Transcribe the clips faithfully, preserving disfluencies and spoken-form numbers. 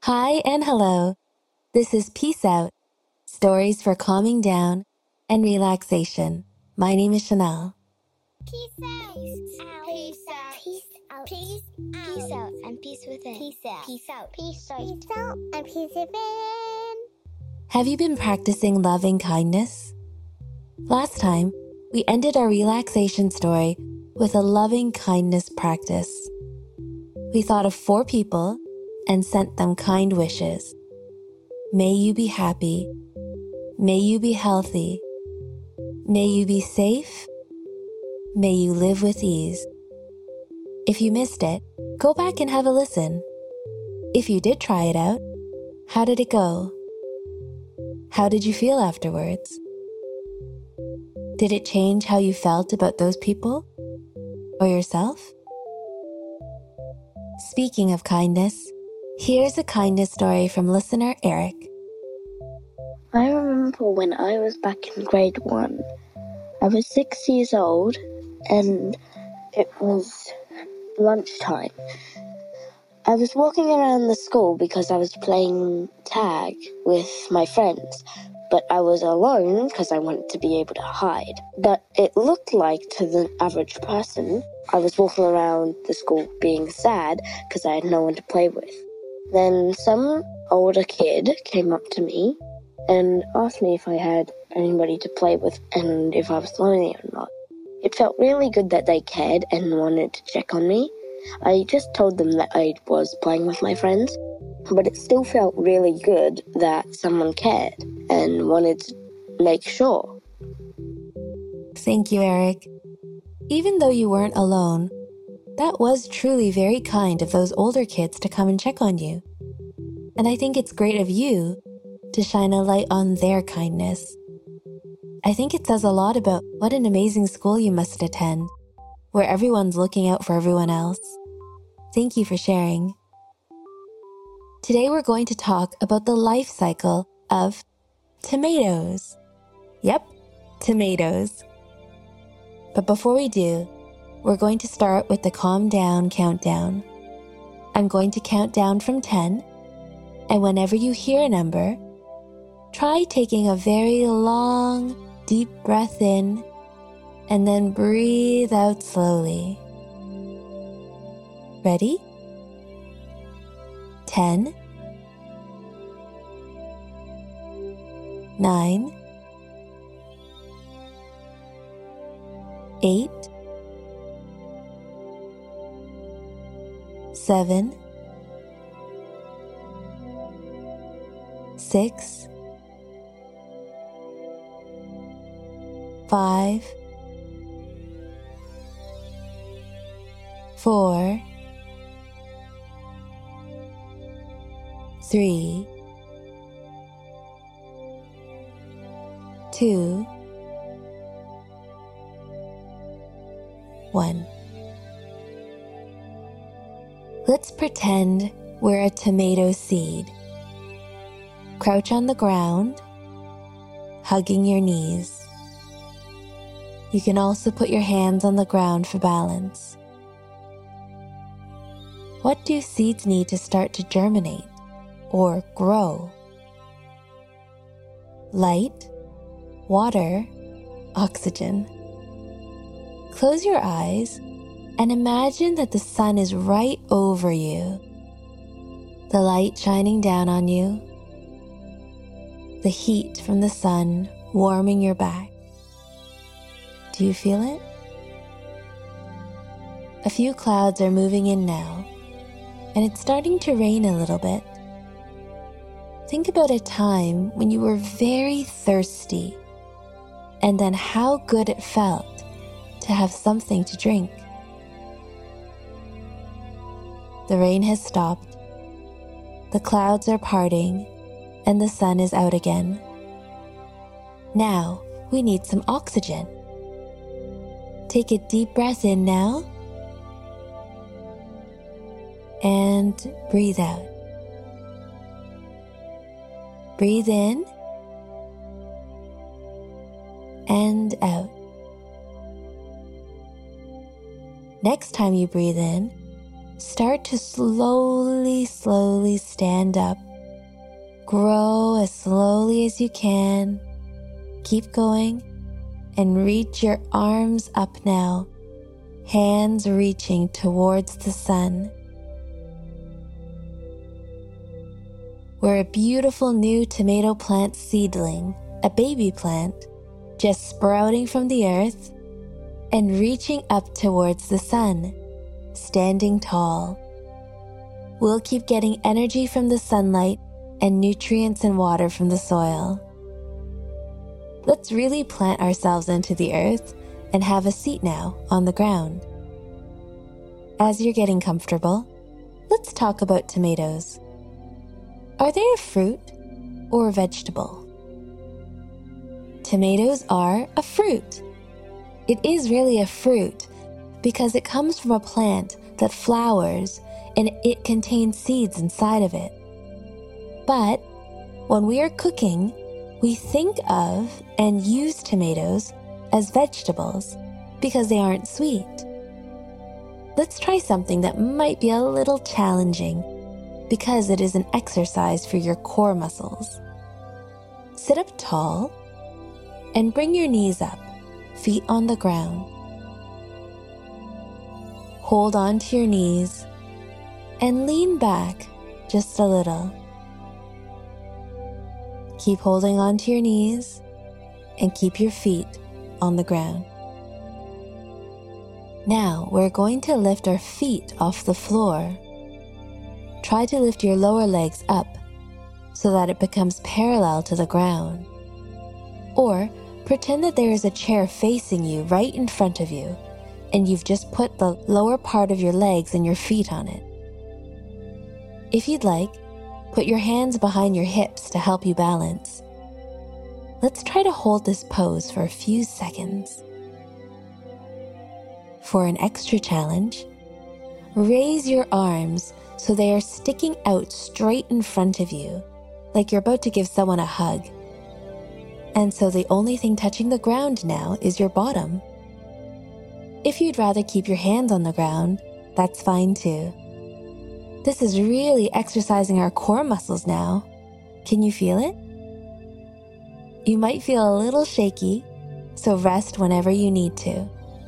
Hi and hello. This is Peace Out, stories for calming down and relaxation. My name is Chanel. Peace out. Peace out. Peace out. Peace out. Peace out. Peace out and peace within. Peace out. Peace out. Peace out. Peace out and peace within. Have you been practicing loving kindness? Last time, we ended our relaxation story with a loving kindness practice. We thought of four people and sent them kind wishes. May you be happy. May you be healthy. May you be safe. May you live with ease. If you missed it, go back and have a listen. If you did try it out, how did it go? How did you feel afterwards? Did it change how you felt about those people or yourself? Speaking of kindness, here's a kindness story from listener Eric. I remember when I was back in grade one. I was six years old and it was lunchtime. I was walking around the school because I was playing tag with my friends, but I was alone because I wanted to be able to hide. But it looked like to the average person, I was walking around the school being sad because I had no one to play with. Then some older kid came up to me and asked me if I had anybody to play with and if I was lonely or not. It felt really good that they cared and wanted to check on me. I just told them that I was playing with my friends, but it still felt really good that someone cared and wanted to make sure. Thank you, Eric. Even though you weren't alone, that was truly very kind of those older kids to come and check on you. And I think it's great of you to shine a light on their kindness. I think it says a lot about what an amazing school you must attend, where everyone's looking out for everyone else. Thank you for sharing. Today we're going to talk about the life cycle of tomatoes. Yep, tomatoes. But before we do, we're going to start with the calm down countdown. I'm going to count down from ten, and whenever you hear a number, try taking a very long, deep breath in, and then breathe out slowly. Ready? Ten, nine, eight, seven, six, five, four, three, two, one. Let's pretend we're a tomato seed. Crouch on the ground, hugging your knees. You can also put your hands on the ground for balance. What do seeds need to start to germinate or grow? Light, water, oxygen. Close your eyes and imagine that the sun is right over you. The light shining down on you. The heat from the sun warming your back. Do you feel it? A few clouds are moving in now, and it's starting to rain a little bit. Think about a time when you were very thirsty, and then how good it felt to have something to drink. The rain has stopped, the clouds are parting, and the sun is out again. Now we need some oxygen. Take a deep breath in now, and breathe out. Breathe in and out. Next time you breathe in, start to slowly, slowly stand up. Grow as slowly as you can. Keep going and reach your arms up now, hands reaching towards the sun. We're a beautiful new tomato plant seedling, a baby plant, just sprouting from the earth and reaching up towards the sun, standing tall. We'll keep getting energy from the sunlight and nutrients and water from the soil. Let's really plant ourselves into the earth and have a seat now on the ground. As you're getting comfortable, let's talk about tomatoes. Are they a fruit or a vegetable? Tomatoes are a fruit. It is really a fruit because it comes from a plant that flowers and it contains seeds inside of it. But when we are cooking, we think of and use tomatoes as vegetables because they aren't sweet. Let's try something that might be a little challenging because it is an exercise for your core muscles. Sit up tall and bring your knees up, feet on the ground. Hold on to your knees and lean back just a little. Keep holding on to your knees and keep your feet on the ground. Now we're going to lift our feet off the floor. Try to lift your lower legs up so that it becomes parallel to the ground. Or pretend that there is a chair facing you right in front of you, and you've just put the lower part of your legs and your feet on it. If you'd like, put your hands behind your hips to help you balance. Let's try to hold this pose for a few seconds. For an extra challenge, raise your arms so they are sticking out straight in front of you, like you're about to give someone a hug. And so the only thing touching the ground now is your bottom. If you'd rather keep your hands on the ground, that's fine too. This is really exercising our core muscles now. Can you feel it? You might feel a little shaky, so rest whenever you need to.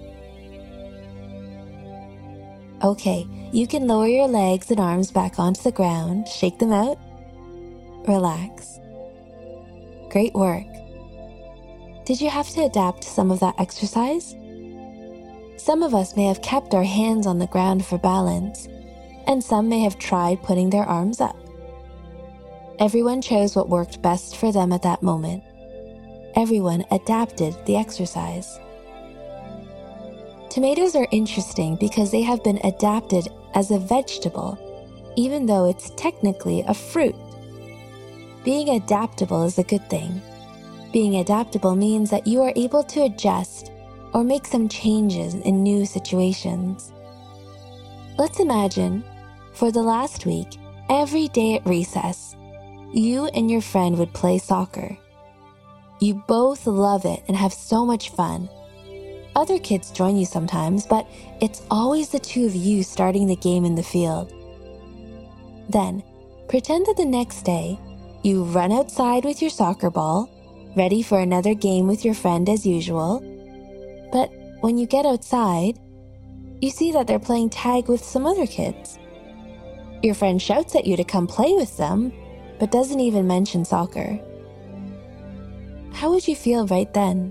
Okay, you can lower your legs and arms back onto the ground, shake them out, relax. Great work. Did you have to adapt to some of that exercise? Some of us may have kept our hands on the ground for balance, and some may have tried putting their arms up. Everyone chose what worked best for them at that moment. Everyone adapted the exercise. Tomatoes are interesting because they have been adapted as a vegetable, even though it's technically a fruit. Being adaptable is a good thing. Being adaptable means that you are able to adjust or make some changes in new situations. Let's imagine, for the last week, every day at recess, you and your friend would play soccer. You both love it and have so much fun. Other kids join you sometimes, but it's always the two of you starting the game in the field. Then, pretend that the next day, you run outside with your soccer ball, ready for another game with your friend as usual. But when you get outside, you see that they're playing tag with some other kids. Your friend shouts at you to come play with them, but doesn't even mention soccer. How would you feel right then?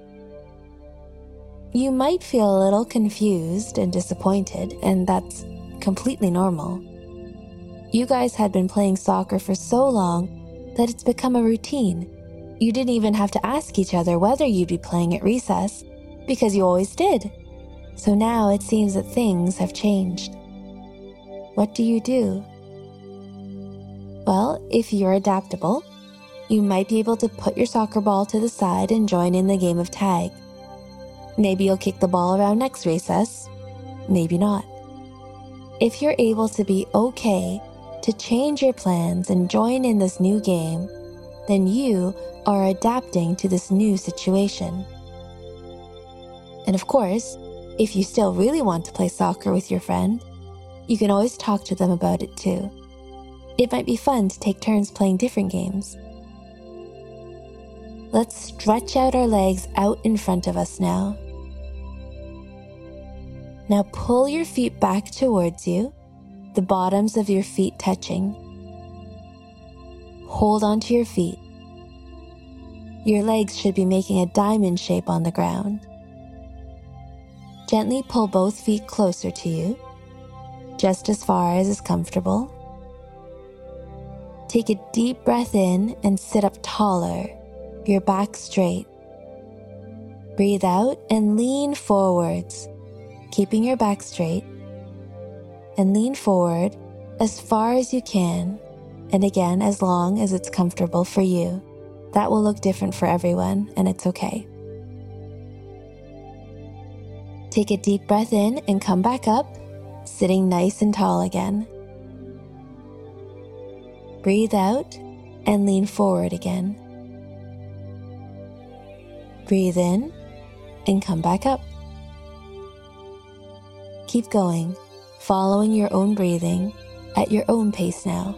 You might feel a little confused and disappointed, and that's completely normal. You guys had been playing soccer for so long that it's become a routine. You didn't even have to ask each other whether you'd be playing at recess, because you always did. So now it seems that things have changed. What do you do? Well, if you're adaptable, you might be able to put your soccer ball to the side and join in the game of tag. Maybe you'll kick the ball around next recess, maybe not. If you're able to be okay to change your plans and join in this new game, then you are adapting to this new situation. And of course, if you still really want to play soccer with your friend, You can always talk to them about it too. It might be fun to take turns playing different games. Let's stretch out our legs out in front of us now. Now pull your feet back towards you, the bottoms of your feet touching. Hold onto your feet. Your legs should be making a diamond shape on the ground. Gently pull both feet closer to you, just as far as is comfortable. Take a deep breath in and sit up taller, your back straight. Breathe out and lean forwards, keeping your back straight. And lean forward as far as you can, and again as long as it's comfortable for you. That will look different for everyone, and it's okay. Take a deep breath in and come back up, sitting nice and tall again. Breathe out and lean forward again. Breathe in and come back up. Keep going, following your own breathing at your own pace now.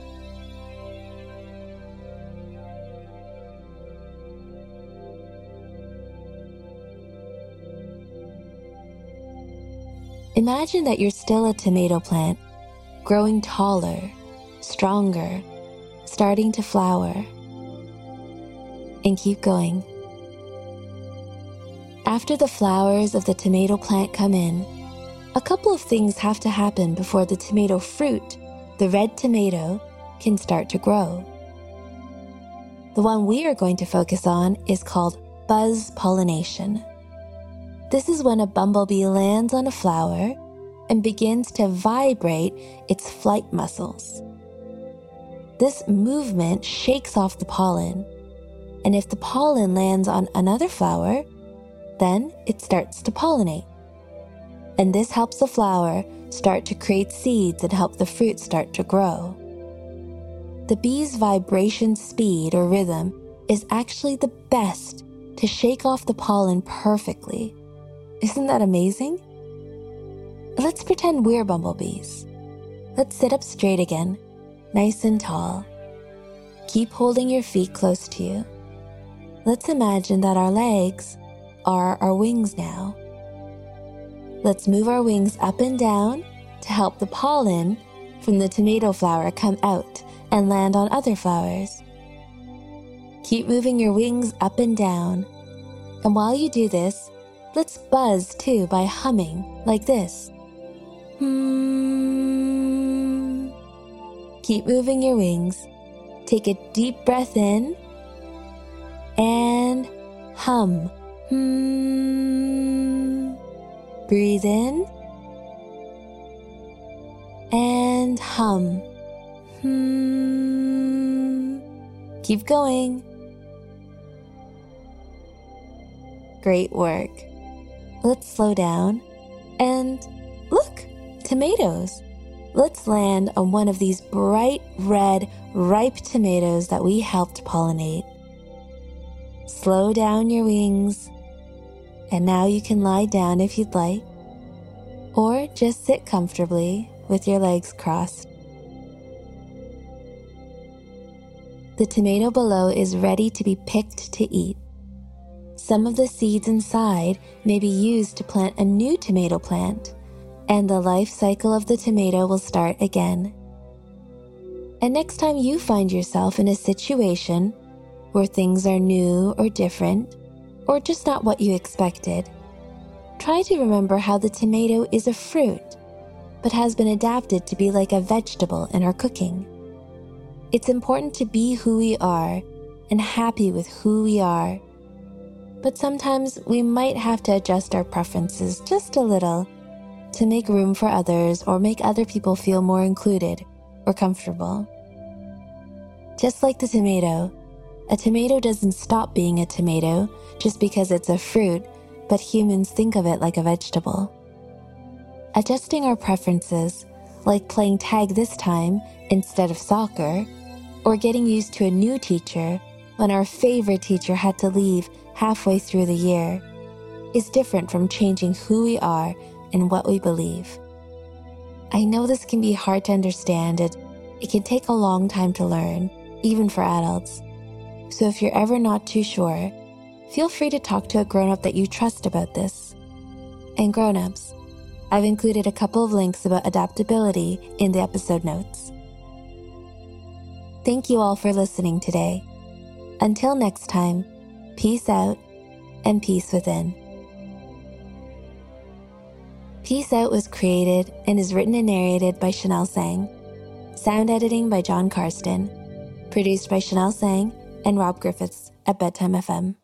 Imagine that you're still a tomato plant, growing taller, stronger, starting to flower. And keep going. After the flowers of the tomato plant come in, a couple of things have to happen before the tomato fruit, the red tomato, can start to grow. The one we are going to focus on is called buzz pollination. This is when a bumblebee lands on a flower and begins to vibrate its flight muscles. This movement shakes off the pollen, and if the pollen lands on another flower, then it starts to pollinate. And this helps the flower start to create seeds and help the fruit start to grow. The bee's vibration speed or rhythm is actually the best to shake off the pollen perfectly. Isn't that amazing? Let's pretend we're bumblebees. Let's sit up straight again, nice and tall. Keep holding your feet close to you. Let's imagine that our legs are our wings now. Let's move our wings up and down to help the pollen from the tomato flower come out and land on other flowers. Keep moving your wings up and down. And while you do this, let's buzz too by humming like this. Hmm. Keep moving your wings. Take a deep breath in and hum. Hmm. Breathe in and hum. Hmm. Keep going. Great work. Let's slow down and look, tomatoes. Let's land on one of these bright red, ripe tomatoes that we helped pollinate. Slow down your wings, and now you can lie down if you'd like, or just sit comfortably with your legs crossed. The tomato below is ready to be picked to eat. Some of the seeds inside may be used to plant a new tomato plant, and the life cycle of the tomato will start again. And next time you find yourself in a situation where things are new or different, or just not what you expected, try to remember how the tomato is a fruit, but has been adapted to be like a vegetable in our cooking. It's important to be who we are and happy with who we are. But sometimes we might have to adjust our preferences just a little to make room for others or make other people feel more included or comfortable. Just like the tomato, a tomato doesn't stop being a tomato just because it's a fruit, but humans think of it like a vegetable. Adjusting our preferences, like playing tag this time instead of soccer, or getting used to a new teacher when our favorite teacher had to leave halfway through the year, is different from changing who we are and what we believe. I know this can be hard to understand and it can take a long time to learn, even for adults. So if you're ever not too sure, feel free to talk to a grown-up that you trust about this. And grown-ups, I've included a couple of links about adaptability in the episode notes. Thank you all for listening today. Until next time, peace out and peace within. Peace Out was created and is written and narrated by Chanel Sang. Sound editing by John Karsten. Produced by Chanel Sang and Rob Griffiths at Bedtime F M.